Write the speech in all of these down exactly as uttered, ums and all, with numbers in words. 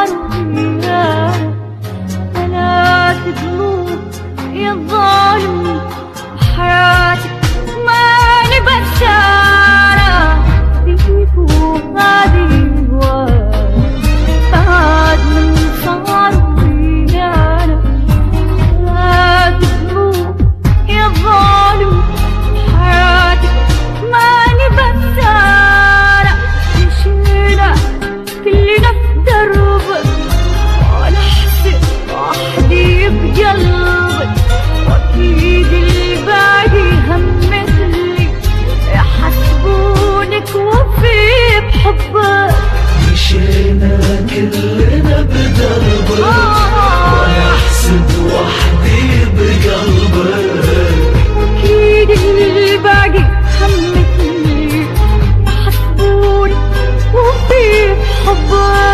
صار ويانا ثلاث قلوب يا ظالم حياتك ماني بسارة فيك وغادي بعد من صار ويانا ثلاث قلوب يا ظالم حياتك ماني بسارة مشينا كلنا في دربك وانا احسن وحدي بقلبك واكيد الباقي هم مثلي يحسبونك وفي بحبك مشينا كلنا بدربك وانا احسد وحدي بقلبك واكيد الباقي هم مثلي يحسبونك وفي بحبك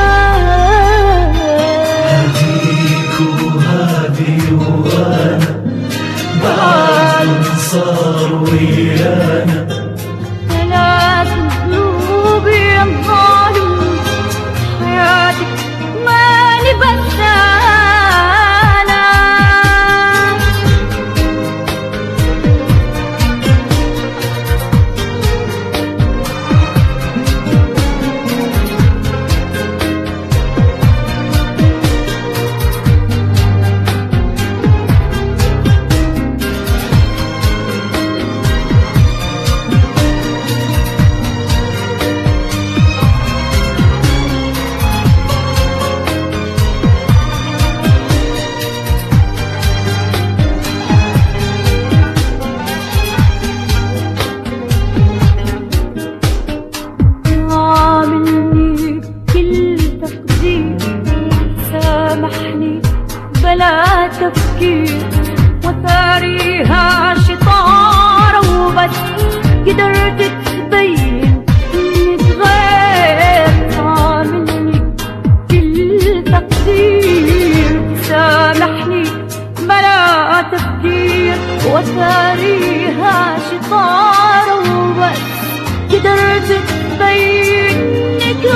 هديك وهادي وانا بعد من صار ويانا ثلاث قلوب يا ظالم حياتك ماني بسانة عاملني بكل تقدير سامحني بلا تفكير وثاريها شطارة وبس قدرت تبين اني اتغير عاملني بكل تقدير سامحني بلا تفكير وثاريها شطارة وبس قدرت تبين انك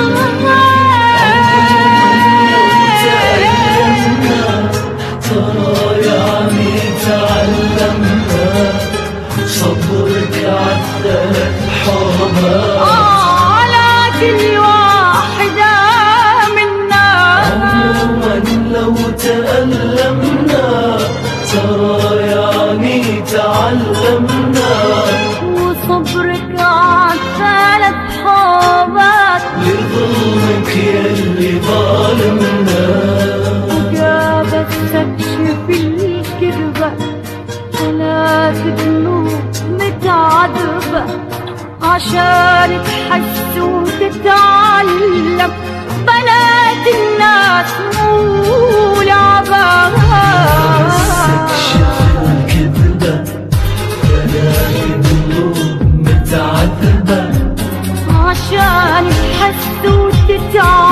ترى يعني تعلمنا صبرك عالثلاث حرمات على كل واحدة منا عموما لو تألمنا ترى يعني تعلمنا وصبرك عالثلاث حوبات لظلمك يلي ظالمنا وجابت تكشف الكذبة ثلاث قلوب متعذبة عشان تحس وتتعلم بنات الناس مو لعبة تكشف الكذبة ثلاث قلوب متعذبة عشان تحس وتتعلم